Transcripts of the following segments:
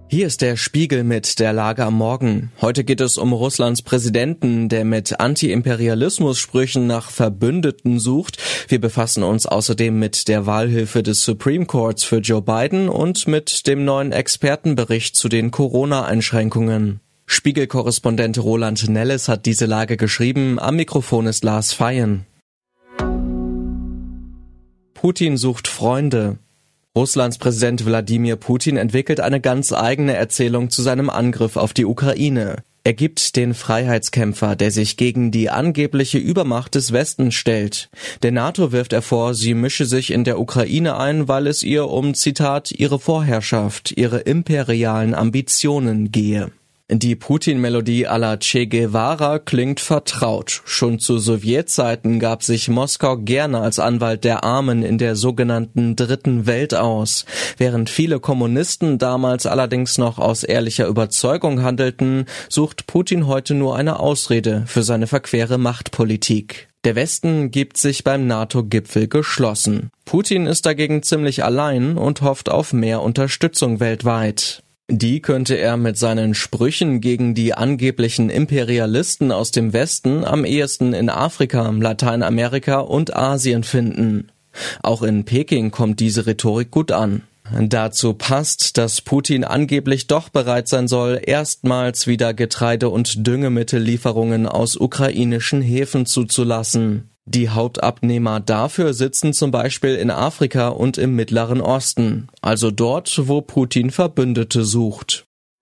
Hier ist der Spiegel mit der Lage am Morgen. Heute geht es um Russlands Präsidenten, der mit Anti-Imperialismus-Sprüchen nach Verbündeten sucht. Wir befassen uns außerdem mit der Wahlhilfe des Supreme Courts für Joe Biden und mit dem neuen Expertenbericht zu den Corona-Einschränkungen. Spiegel-Korrespondent Roland Nelles hat diese Lage geschrieben. Am Mikrofon ist Lars Feyen. Putin sucht Freunde. Russlands Präsident Wladimir Putin entwickelt eine ganz eigene Erzählung zu seinem Angriff auf die Ukraine. Er gibt den Freiheitskämpfer, der sich gegen die angebliche Übermacht des Westens stellt. Der NATO wirft er vor, sie mische sich in der Ukraine ein, weil es ihr um, Zitat, ihre Vorherrschaft, ihre imperialen Ambitionen gehe. Die Putin-Melodie à la Che Guevara klingt vertraut. Schon zu Sowjetzeiten gab sich Moskau gerne als Anwalt der Armen in der sogenannten Dritten Welt aus. Während viele Kommunisten damals allerdings noch aus ehrlicher Überzeugung handelten, sucht Putin heute nur eine Ausrede für seine verquere Machtpolitik. Der Westen gibt sich beim NATO-Gipfel geschlossen. Putin ist dagegen ziemlich allein und hofft auf mehr Unterstützung weltweit. Die könnte er mit seinen Sprüchen gegen die angeblichen Imperialisten aus dem Westen am ehesten in Afrika, Lateinamerika und Asien finden. Auch in Peking kommt diese Rhetorik gut an. Dazu passt, dass Putin angeblich doch bereit sein soll, erstmals wieder Getreide- und Düngemittellieferungen aus ukrainischen Häfen zuzulassen. Die Hauptabnehmer dafür sitzen zum Beispiel in Afrika und im Mittleren Osten, also dort, wo Putin Verbündete sucht.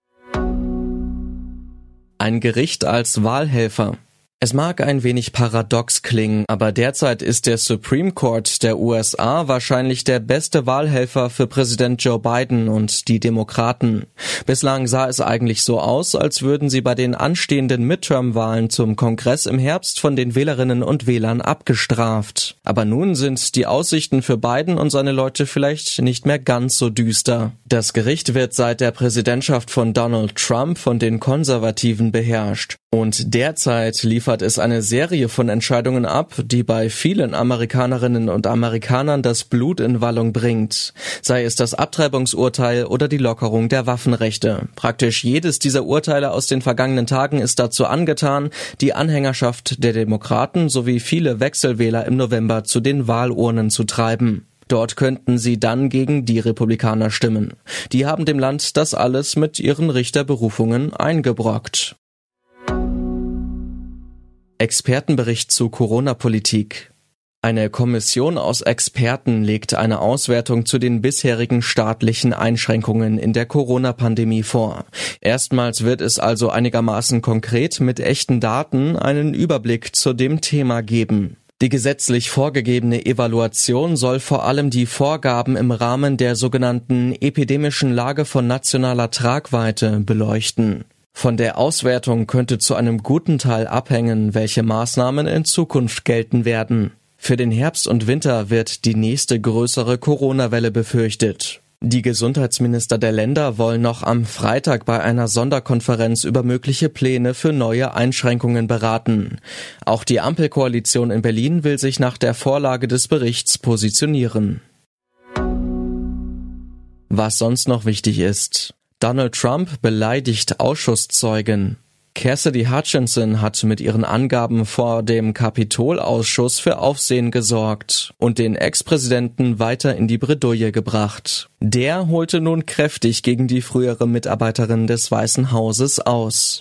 Ein Gericht als Wahlhelfer. Es mag ein wenig paradox klingen, aber derzeit ist der Supreme Court der USA wahrscheinlich der beste Wahlhelfer für Präsident Joe Biden und die Demokraten. Bislang sah es eigentlich so aus, als würden sie bei den anstehenden Midterm-Wahlen zum Kongress im Herbst von den Wählerinnen und Wählern abgestraft. Aber nun sind die Aussichten für Biden und seine Leute vielleicht nicht mehr ganz so düster. Das Gericht wird seit der Präsidentschaft von Donald Trump von den Konservativen beherrscht. Und derzeit liefert es eine Serie von Entscheidungen ab, die bei vielen Amerikanerinnen und Amerikanern das Blut in Wallung bringt. Sei es das Abtreibungsurteil oder die Lockerung der Waffenrechte. Praktisch jedes dieser Urteile aus den vergangenen Tagen ist dazu angetan, die Anhängerschaft der Demokraten sowie viele Wechselwähler im November zu den Wahlurnen zu treiben. Dort könnten sie dann gegen die Republikaner stimmen. Die haben dem Land das alles mit ihren Richterberufungen eingebrockt. Expertenbericht zu Corona-Politik. Eine Kommission aus Experten legt eine Auswertung zu den bisherigen staatlichen Einschränkungen in der Corona-Pandemie vor. Erstmals wird es also einigermaßen konkret mit echten Daten einen Überblick zu dem Thema geben. Die gesetzlich vorgegebene Evaluation soll vor allem die Vorgaben im Rahmen der sogenannten epidemischen Lage von nationaler Tragweite beleuchten. Von der Auswertung könnte zu einem guten Teil abhängen, welche Maßnahmen in Zukunft gelten werden. Für den Herbst und Winter wird die nächste größere Corona-Welle befürchtet. Die Gesundheitsminister der Länder wollen noch am Freitag bei einer Sonderkonferenz über mögliche Pläne für neue Einschränkungen beraten. Auch die Ampelkoalition in Berlin will sich nach der Vorlage des Berichts positionieren. Was sonst noch wichtig ist: Donald Trump beleidigt Ausschusszeugen. Cassidy Hutchinson hat mit ihren Angaben vor dem Kapitolausschuss für Aufsehen gesorgt und den Ex-Präsidenten weiter in die Bredouille gebracht. Der holte nun kräftig gegen die frühere Mitarbeiterin des Weißen Hauses aus.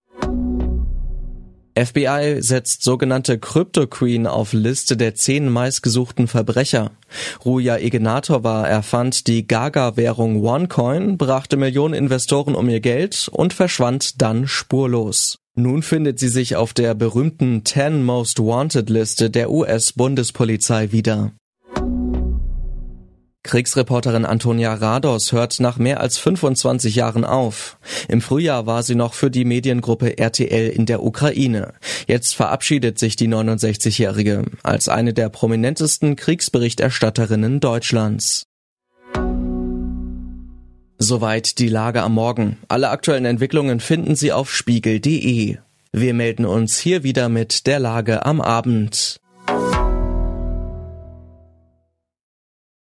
FBI setzt sogenannte Crypto Queen auf Liste der 10 meistgesuchten Verbrecher. Ruja Ignatova erfand die Gaga-Währung OneCoin, brachte Millionen Investoren um ihr Geld und verschwand dann spurlos. Nun findet sie sich auf der berühmten 10 Most Wanted Liste der US-Bundespolizei wieder. Kriegsreporterin Antonia Rados hört nach mehr als 25 Jahren auf. Im Frühjahr war sie noch für die Mediengruppe RTL in der Ukraine. Jetzt verabschiedet sich die 69-Jährige als eine der prominentesten Kriegsberichterstatterinnen Deutschlands. Soweit die Lage am Morgen. Alle aktuellen Entwicklungen finden Sie auf spiegel.de. Wir melden uns hier wieder mit der Lage am Abend.